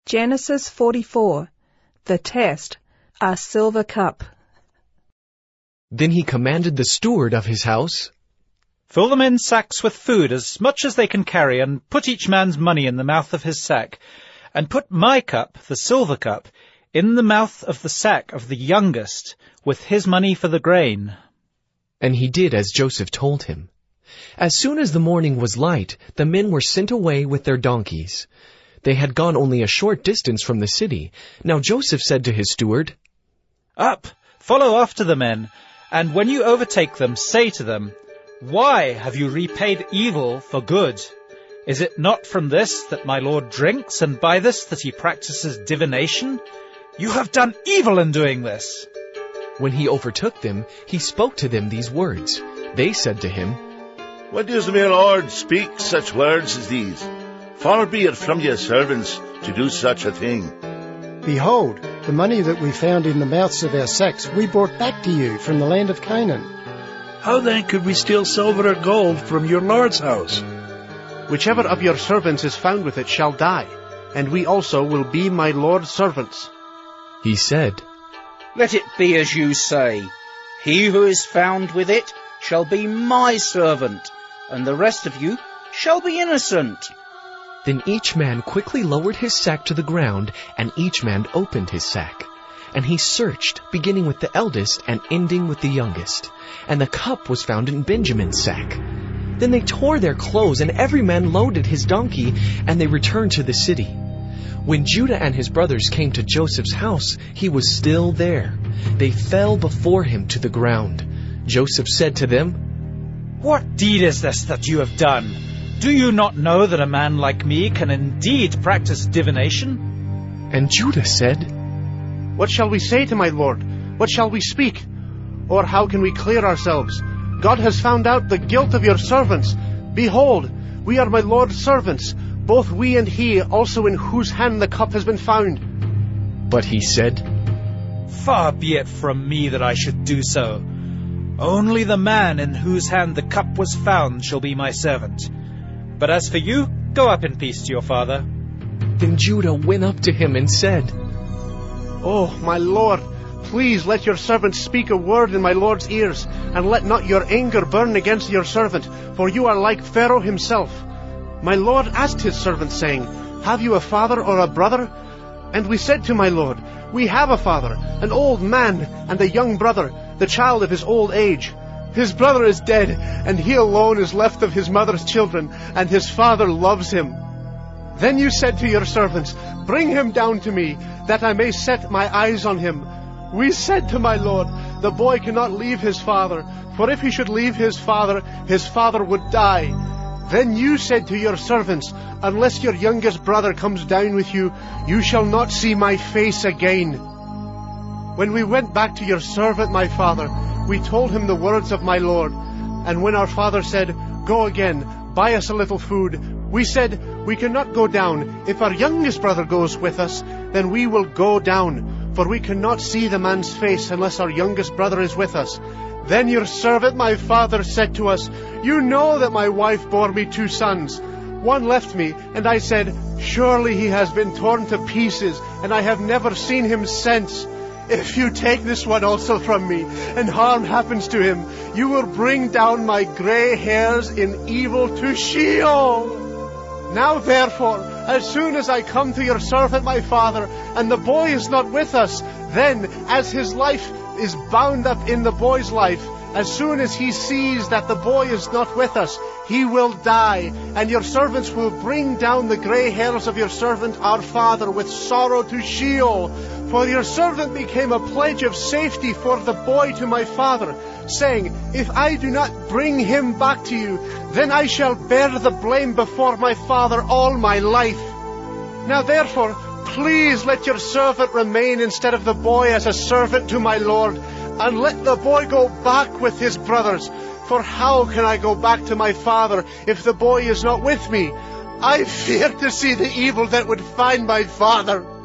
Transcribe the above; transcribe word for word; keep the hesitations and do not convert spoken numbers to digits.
Genesis forty-four. The test, a silver cup. Then he commanded the steward of his house, "Fill the men's sacks with food, as much as they can carry, and put each man's money in the mouth of his sack. And put my cup, the silver cup, in the mouth of the sack of the youngest, with his money for the grain." And he did as Joseph told him. As soon as the morning was light, the men were sent away with their donkeys. They had gone only a short distance from the city. Now Joseph said to his steward, "Up, follow after the men, and when you overtake them, say to them, 'Why have you repaid evil for good? Is it not from this that my Lord drinks, and by this that he practices divination? You have done evil in doing this.'" When he overtook them, he spoke to them these words. They said to him, "What does my Lord speak such words as these? Far be it from your servants to do such a thing. Behold, the money that we found in the mouths of our sacks we brought back to you from the land of Canaan." "How then could we steal silver or gold from your Lord's house?" "Whichever of your servants is found with it shall die, and we also will be my Lord's servants." He said, "Let it be as you say. He who is found with it shall be my servant, and the rest of you shall be innocent." Then each man quickly lowered his sack to the ground, and each man opened his sack. And he searched, beginning with the eldest and ending with the youngest. And the cup was found in Benjamin's sack. Then they tore their clothes, and every man loaded his donkey, and they returned to the city. When Judah and his brothers came to Joseph's house, he was still there. They fell before him to the ground. Joseph said to them, "What deed is this that you have done? Do you not know that a man like me can indeed practice divination?" And Judah said, "What shall we say to my Lord? What shall we speak? Or how can we clear ourselves? God has found out the guilt of your servants. Behold, we are my Lord's servants, both we and he, also in whose hand the cup has been found." But he said, "Far be it from me that I should do so. Only the man in whose hand the cup was found shall be my servant. But as for you, go up in peace to your father." Then Judah went up to him and said, "Oh, my Lord, please let your servant speak a word in my Lord's ears, and let not your anger burn against your servant, for you are like Pharaoh himself. My Lord asked his servant, saying, 'Have you a father or a brother?' And we said to my Lord, 'We have a father, an old man, and a young brother, the child of his old age. His brother is dead, and he alone is left of his mother's children, and his father loves him.' Then you said to your servants, 'Bring him down to me, that I may set my eyes on him.' We said to my Lord, 'The boy cannot leave his father, for if he should leave his father, his father would die.' Then you said to your servants, 'Unless your youngest brother comes down with you, you shall not see my face again.' When we went back to your servant my father, we told him the words of my Lord. And when our father said, 'Go again, buy us a little food,' we said, 'We cannot go down. If our youngest brother goes with us, then we will go down, for we cannot see the man's face unless our youngest brother is with us.' Then your servant my father said to us, 'You know that my wife bore me two sons. One left me, and I said, Surely he has been torn to pieces, and I have never seen him since. If you take this one also from me, and harm happens to him, you will bring down my gray hairs in evil to Sheol. Now therefore, as soon as I come to your servant my father, and the boy is not with us, then, as his life is bound up in the boy's life, as soon as he sees that the boy is not with us, he will die, and your servants will bring down the gray hairs of your servant our father with sorrow to Sheol. For your servant became a pledge of safety for the boy to my father, saying, If I do not bring him back to you, then I shall bear the blame before my father all my life. Now therefore, please let your servant remain instead of the boy as a servant to my Lord, and let the boy go back with his brothers. For how can I go back to my father if the boy is not with me? I fear to see the evil that would find my father.